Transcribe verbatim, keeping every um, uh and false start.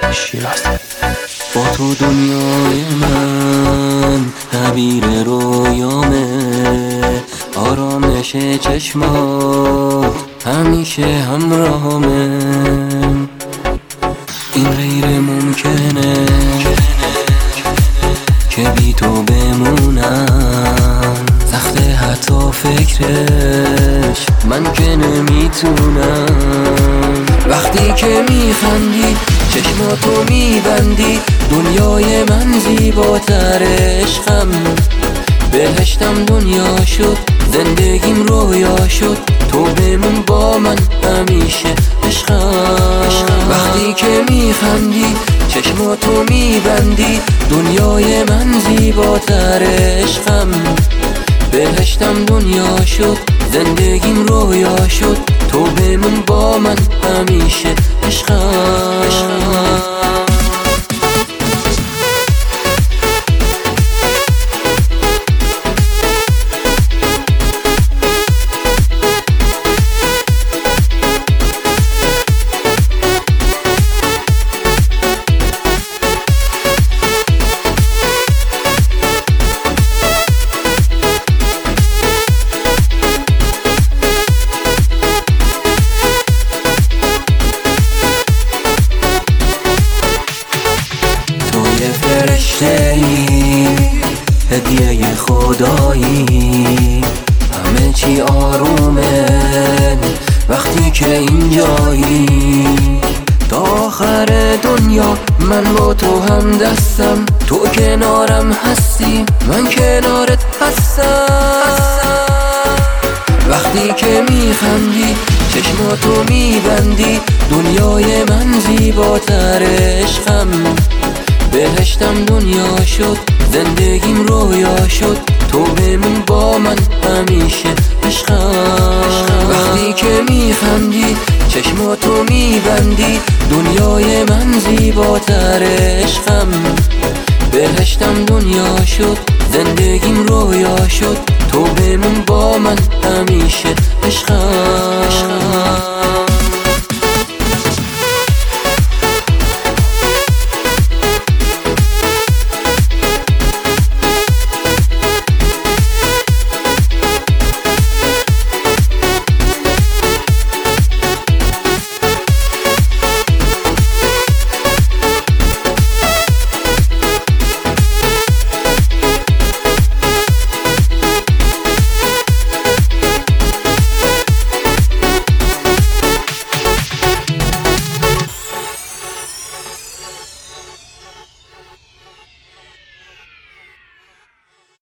شیراز. با تو دنیای من تعبیر رویامه، آرامش چشمات همیشه همراهمه. این غیر ممکنه که بی تو بمونم، سخته حتی فکرش من که نمیتونم. وقتی که میخندی چشماتو میبندی، دنیای من زیباتر عشقم. بهشتم دنیا شد، زندگیم رویا شد، تو بمون با من همیشه عشقم. وقتی که میخندی چشماتو میبندی، دنیای من زیباتر عشقم. بهشتم دنیا شد، زندگیم رویا شد، تو بمون با من همیشه عشقم. هدیه خدایی، همه چی آرومه وقتی که اینجایی. تا آخر دنیا من با تو هم دستم، تو کنارم هستی من کنارت هستم. وقتی که میخندی چشماتو میبندی، دنیای من زیباتر عشقم. بهشتم دنیا شد، زندگیم رویا شد، تو بمون با من همیشه عشقم. وقتی که میخندی چشماتو میبندی، دنیای من زیباتر عشقم. بهشتم دنیا شد، زندگیم رویا شد، تو بمون با من همیشه عشقم.